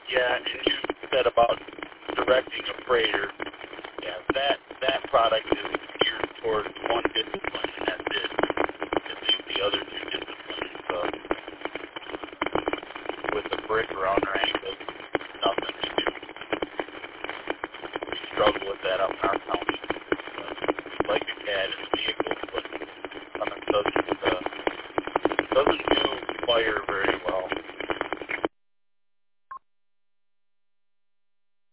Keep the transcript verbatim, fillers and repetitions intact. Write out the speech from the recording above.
Yeah, and you said about directing a freighter. Yeah, that that product is geared towards one discipline, and that's it. It leaves the other two disciplines uh, with the brick around their ankles. Nothing to do. We struggle with that up in our county. Uh, we like the cat in the vehicles, but coming to